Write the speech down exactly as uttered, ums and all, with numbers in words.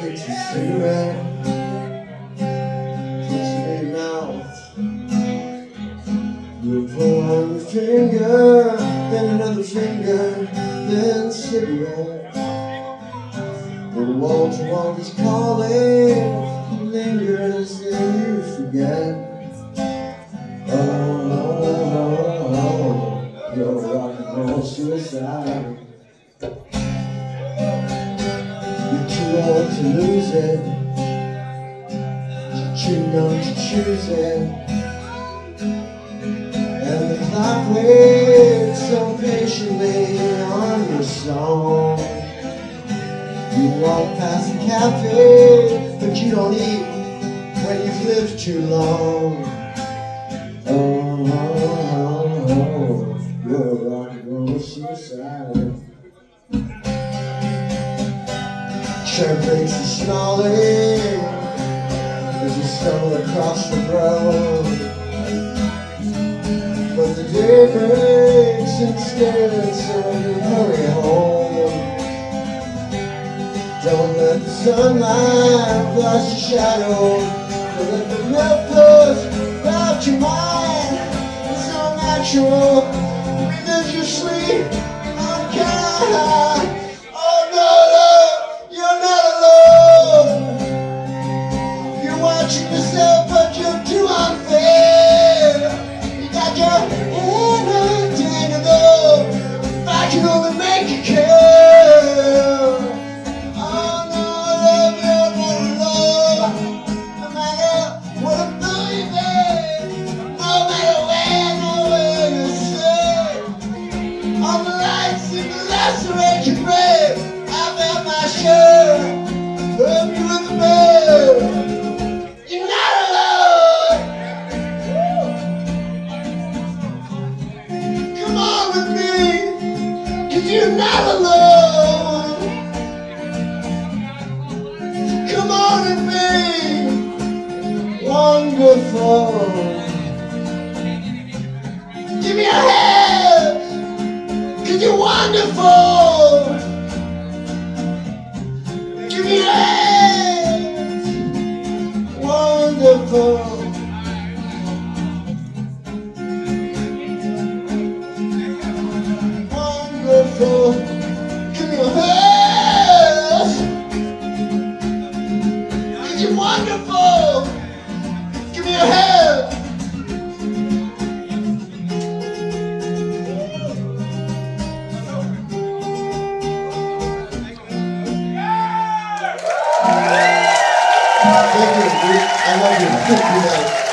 lights a cigarette, puts it in your mouth. You pull on your finger, then another finger, then cigarette. The wall to wall is calling, lingers and you forget. Oh, oh, oh, oh, you're rock and roll suicide. You're too old to lose it, you're too young to choose it. And the clock waits so patiently on your song. You walk past the cafe, but you don't eat when you've lived too long. Oh, oh, oh, oh, you're a rock and roll suicide. Train breaks and snarling as you stumble across the road. But the day breaks instead, so you hurry home. Don't let the sunlight blast your shadow. Don't let the milk push out your mind. It's so natural. Breathe as you sleep. I'm kinda high. Oh no, no, you're not alone. You're watching yourself, but you're too unfair. You got your head untangled. I can only make you care. Lacerate your brain. I felt my shirt. Love you in the bed. You're not alone. Come on with me, 'cause you're not alone. Come on with me. Wonderful. Give me a hand, 'cause you're wonderful. Give me a hand. Wonderful. Wonderful. Give me a hand. 'Cause you're wonderful. Give me a hand. Thank you. I love you. Thank you.